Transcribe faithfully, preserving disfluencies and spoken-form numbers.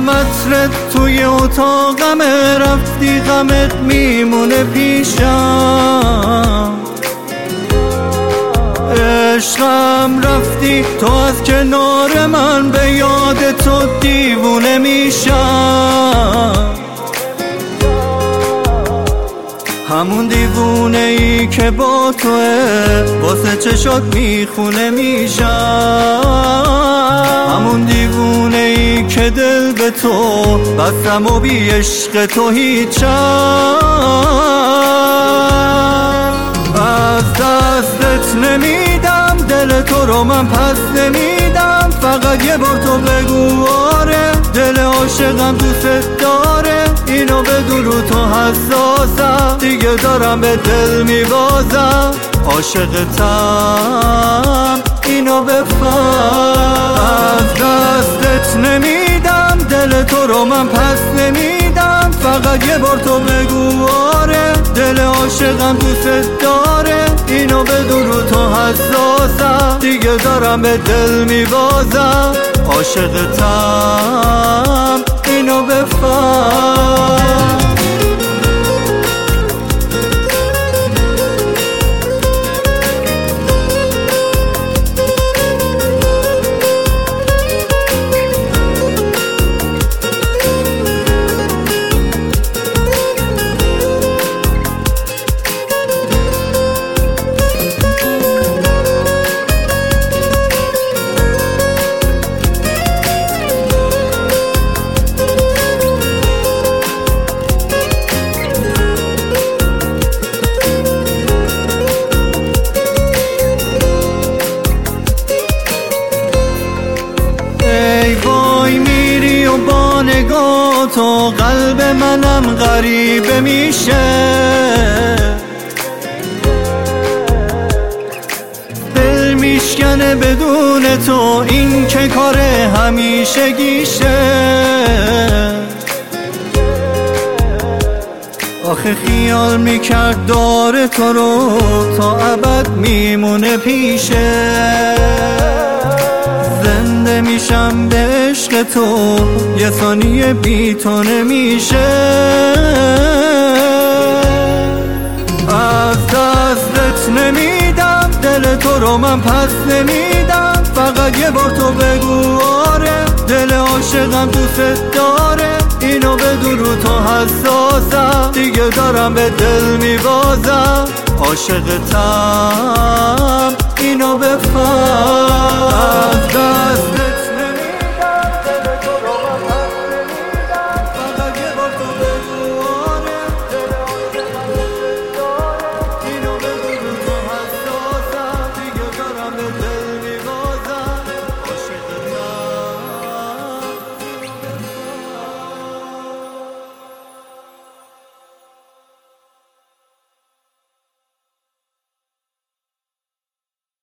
عطرت توی اتاقم، رفتی غمت میمونه پیشم. عشقم رفتی تو از کنار من، به یاد تو دیوونه میشم. همون دیوونه ای که با توه، واسه چشات میخونه میشم. همون دیوونه ای که دل به تو بستم و بی عشق تو هیچم. از دستت نمیدم، دل تو رو من پس نمیدم. فقط یه بار تو بگو آره، دل عاشقم دوست داره. اینو بدون رو تو حساسم، دیگه دارم به دل میبازم. عاشقتم اینو بفهم. از دستت نمیدم، دل تو رو من پس نمیدم. فقط یه بار تو بگو آره، دل عاشقم دوست داره. اینو بدون رو تو حساسم، دیگه دارم به دل میبازم. عاشقتم اینو بفهم. با نگاه تو قلب منم غریبه میشه. دل میشکنه بدون تو، این که کار همیشگیشه. آخه خیال میکرد داره تو رو، تا ابد میمونه پیشه. زنده میشم به عشق تو، یه ثانیه بی تو نمیشه. از دستت نمیدم، دل تو رو من پس نمیدم. فقط یه بار تو بگو آره، دل عاشقم دوست داره. اینو بدون رو تو حساسم، دیگه دارم به دل میبازم. عاشقتم اینو بفهم.